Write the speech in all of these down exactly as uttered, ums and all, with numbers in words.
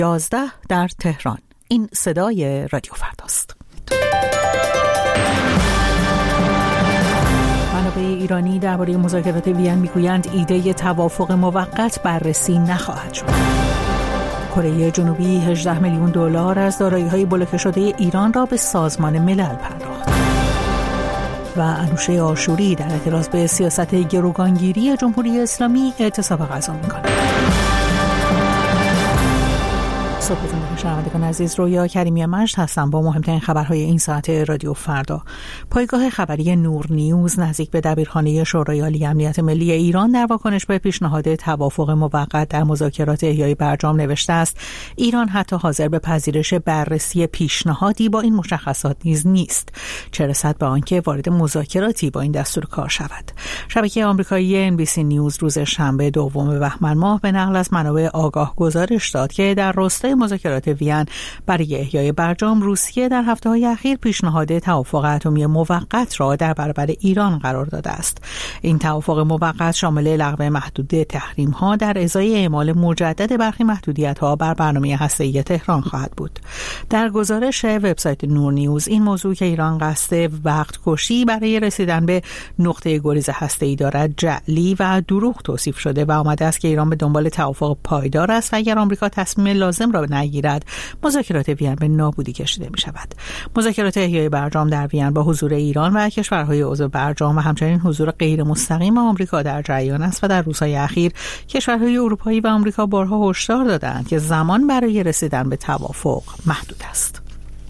یازده در تهران. این صدای رادیو فرداست. منابع ایرانی درباره مذاکرات وین میگویند ایده توافق موقت بررسی نخواهد شد. کره جنوبی هجده میلیون دلار از دارایی‌های بلوکه شده ایران را به سازمان ملل پرداخت. و انوشه آشوری در اعتراض به سیاست گروگانگیری جمهوری اسلامی اعتصاب غذا می‌کند. صبحتون بخیر شنوندگان عزیز، رویا کریمی مجد هستم با مهمترین خبرهای این ساعت رادیو فردا. پایگاه خبری نور نیوز نزدیک به دبیرخانه شورای عالی امنیت ملی ایران در واکنش به پیشنهاد توافق موقت در مذاکرات احیای برجام نوشته است ایران حتی حاضر به پذیرش بررسی پیشنهادی با این مشخصات نیز نیست، چه رسد به آنکه وارد مذاکراتی با این دستور کار شود. شبکه آمریکایی ان بی سی نیوز روز شنبه دوم بهمن ماه به نقل از منابع آگاه گزارش داد که در راستای مذاکرات وین برای احیای برجام روسیه در هفته‌های اخیر پیشنهاد توافق اتمی موقت را در برابر ایران قرار داده است. این توافق موقت شامل لغو محدوده تحریم‌ها در ازای اعمال مجدد برخی محدودیت‌ها بر برنامه هسته‌ای تهران خواهد بود. در گزارش وبسایت نور نیوز این موضوع که ایران قصد وقت کشی برای رسیدن به نقطه گریز هسته‌ای دارد جعلی و دروغ توصیف شده و آمده است که ایران به دنبال توافق پایدار است و اگر آمریکا تصمیم لازم را نگیرد مذاکرات وین به نابودی کشیده می شود. مذاکرات احیای برجام در وین با حضور ایران و کشورهای عضو برجام و همچنین حضور غیر مستقیم آمریکا در جریان است و در روزهای اخیر کشورهای اروپایی و آمریکا بارها هشدار دادند که زمان برای رسیدن به توافق محدود است.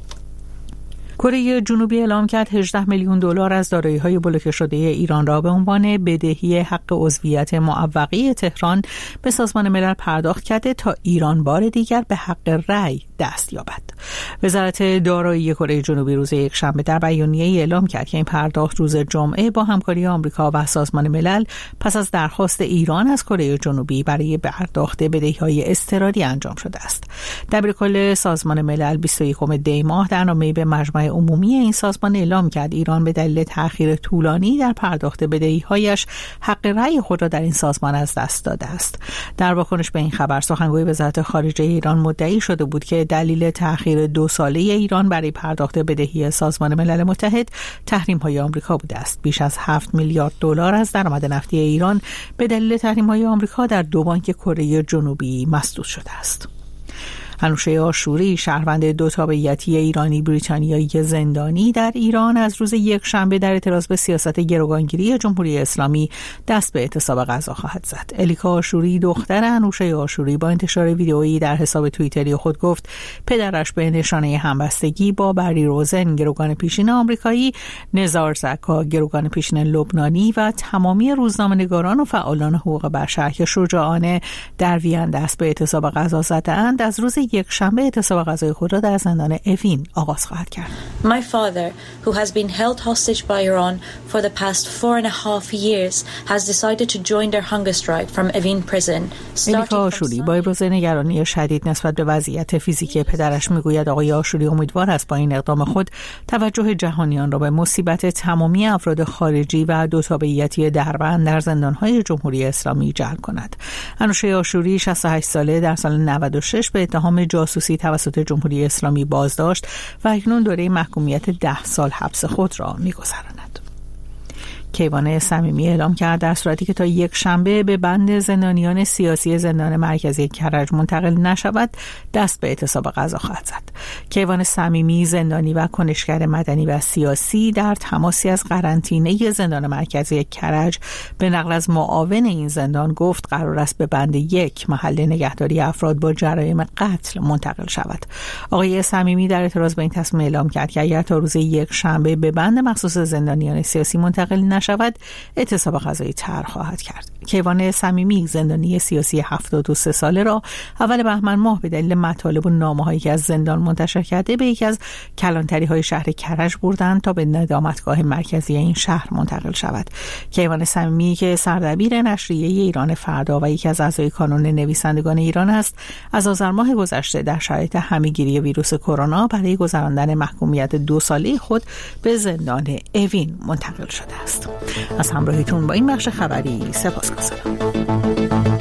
کره جنوبی اعلام کرد هجده میلیون دلار از دارایی‌های بلوکه شده ایران را به عنوان بدهی حق عضویت معوقه تهران به سازمان ملل پرداخت کرده تا ایران بار دیگر به حق رأی دست یابد. وزارت دارایی کره جنوبی روز یکشنبه در بیانیه‌ای اعلام کرد که این پرداخت روز جمعه با همکاری آمریکا و سازمان ملل پس از درخواست ایران از کره جنوبی برای پرداخت بدهی‌های اضطراری انجام شده است. دبیرکل سازمان ملل بیست و یکم دی ماه در نامه‌ای به مجمع عمومی این سازمان اعلام کرد ایران به دلیل تأخیر طولانی در پرداخت بدهی‌هایش حق رأی خود را در این سازمان از دست داده است. در واکنش به این خبر سخنگوی وزارت خارجه ایران مدعی شده بود که دلیل تأخیر دو ساله ایران برای پرداخت بدهی سازمان ملل متحد تحریم‌های آمریکا بوده است. بیش از هفت میلیارد دلار از درآمد نفتی ایران به دلیل تحریم‌های آمریکا در دو بانک کره جنوبی مسدود شده است. انوشه آشوری شهروند دو تابعیتی ایرانی بریتانیایی زندانی در ایران از روز یک شنبه در اعتراض به سیاست گروگانگیری جمهوری اسلامی دست به اعتصاب غذا خواهد زد. الیکا آشوری دختر انوشه آشوری با انتشار ویدئویی در حساب توییتری خود گفت پدرش به نشانه همبستگی با بری روزن گروگان پیشین آمریکایی، نزار زکا گروگان پیشین لبنانی و تمامی روزنامه‌نگاران و فعالان حقوق بشر که شجاعانه در وین دست به اعتصاب غذا زدند از روز یک شنبه اعتصاب غذای خود را در زندان اوین آغاز خواهد کرد. My father, who has been held hostage by Iran for the past four and a half years, has decided to join their hunger strike from Evin prison. الیکا آشوری با ابراز نگرانی شدید نسبت به وضعیت فیزیکی پدرش میگوید آقای آشوری امیدوار است با این اقدام خود توجه جهانیان را به مصیبت تمامی افراد خارجی و دو تابعیتی دربند در زندان‌های جمهوری اسلامی جلب کند. انوشه آشوری شصت و هشت ساله در سال نود و شش به اتهام جاسوسی توسط جمهوری اسلامی بازداشت و اکنون دوره محکومیت ده سال حبس خود را می‌گذراند. کیوان صمیمی اعلام کرد در صورتی که تا یک شنبه به بند زندانیان سیاسی زندان مرکزی کرج منتقل نشود دست به اعتصاب غذا خواهد زد. کیوان صمیمی زندانی و کنشگر مدنی و سیاسی در تماسی از قرنطینه زندان مرکزی کرج به نقل از معاون این زندان گفت قرار است به بند یک محل نگهداری افراد با جرایم قتل منتقل شود. آقای صمیمی در اعتراض به این تصمیم اعلام کرد که اگر تا روز یک شنبه به بند مخصوص زندانیان سیاسی منتقل شود اعتصاب غذایی طرح خواهد کرد. کیوان صمیمی زندانی سیاسی هفتاد و سه ساله را اول بهمن ماه به دلیل مطالب و نامه‌هایی که از زندان منتشر کرده به یکی از کلانتری‌های شهر کرج بردند تا به ندامتگاه مرکزی این شهر منتقل شود. کیوان صمیمی که سردبیر نشریه ایران فردا و یکی از اعضای کانون نویسندگان ایران است، از آذر ماه گذشته در شرایط همه‌گیری ویروس کرونا برای گذراندن محکومیت دو ساله خود به زندان اوین منتقل شده است. از همراهیتون با این بخش خبری سپاسگزارم.